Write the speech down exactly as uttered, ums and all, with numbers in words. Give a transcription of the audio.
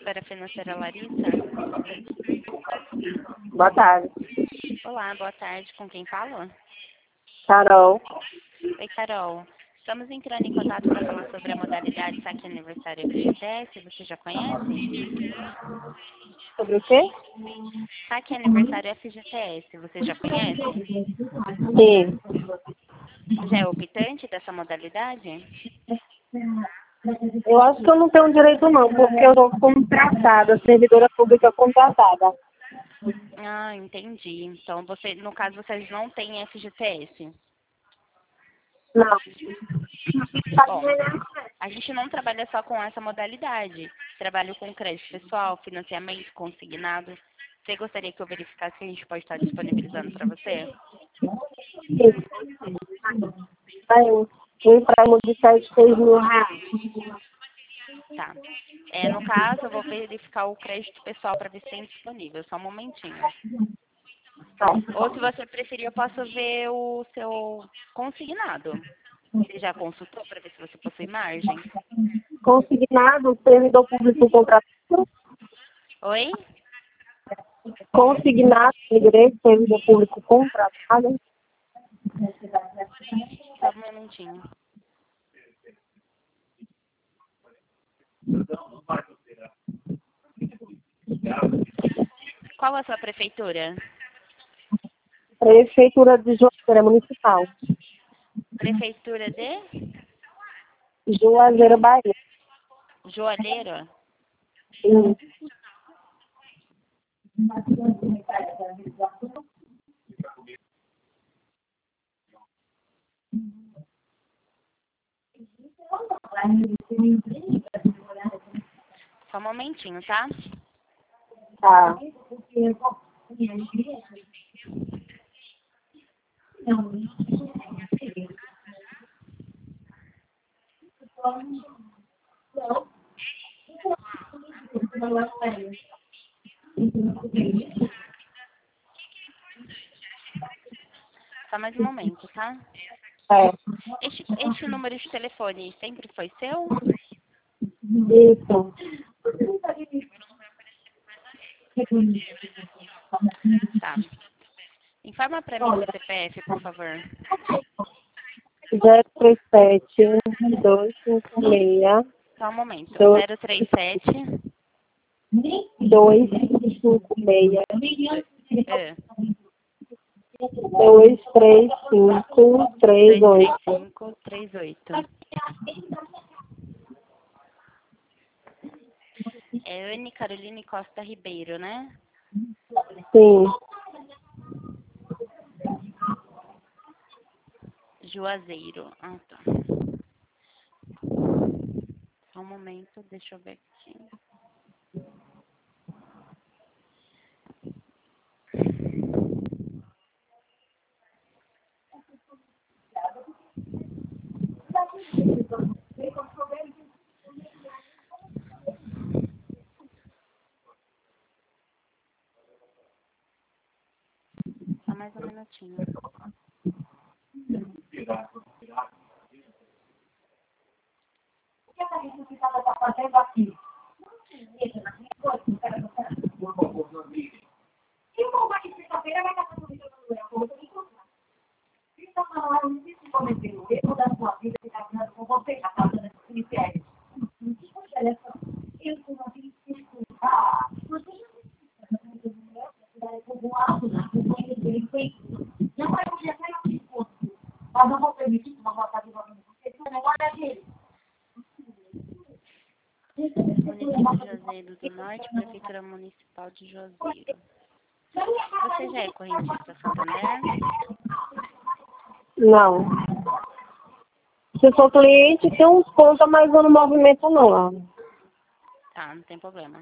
gestora financeira Larissa. Boa tarde. Olá, boa tarde. Com quem falo? Carol. Oi, Carol. Estamos entrando em contato para falar sobre a modalidade Saque Aniversário F G T S. Você já conhece? Sobre o quê? Saque Aniversário F G T S. Você já conhece? Sim. Já é optante dessa modalidade? Eu acho que eu não tenho direito não, porque eu sou contratada, servidora pública contratada. Ah, entendi. Então, você, no caso, vocês não têm F G T S. Não. Bom, a gente não trabalha só com essa modalidade. Trabalho com crédito pessoal, financiamento consignado. Você gostaria que eu verificasse que a gente pode estar disponibilizando para você? Sim. Aí, um empréstimo de sete, seis mil reais. Tá. É, no caso, eu vou verificar o crédito pessoal para ver se tem disponível. Só um momentinho. Tá. Ou se você preferir, eu posso ver o seu consignado. Você já consultou para ver se você possui margem? Consignado, servidor público contratado. Oi? Consignado, igreja, servidor público contratado. Só um minutinho. Qual a sua prefeitura? Prefeitura de Juazeiro Municipal. Prefeitura de Juazeiro, Bahia. Joalheiro? Sim. Só um momentinho, tá? Tá. Só mais um momento, tá? É. Este, este número de telefone sempre foi seu? Isso. Tá. Informa pra mim seu C P F, por favor. zero três sete, dois cinco seis, Só um momento. dois, zero três sete. dois cinco seis, É, dois três cinco, três dois três oito. cinco três oito. É Anne Caroline Costa Ribeiro, né? Sim. Juazeiro. Ah, tá. Só um momento, deixa eu ver aqui. Só mais um minutinho. Município de Juazeiro do Norte, Prefeitura Municipal de Juazeiro. Você já é correntista Santander? Não. Se for cliente, tem uns conta, mas eu não movimento não. Tá, não tem problema.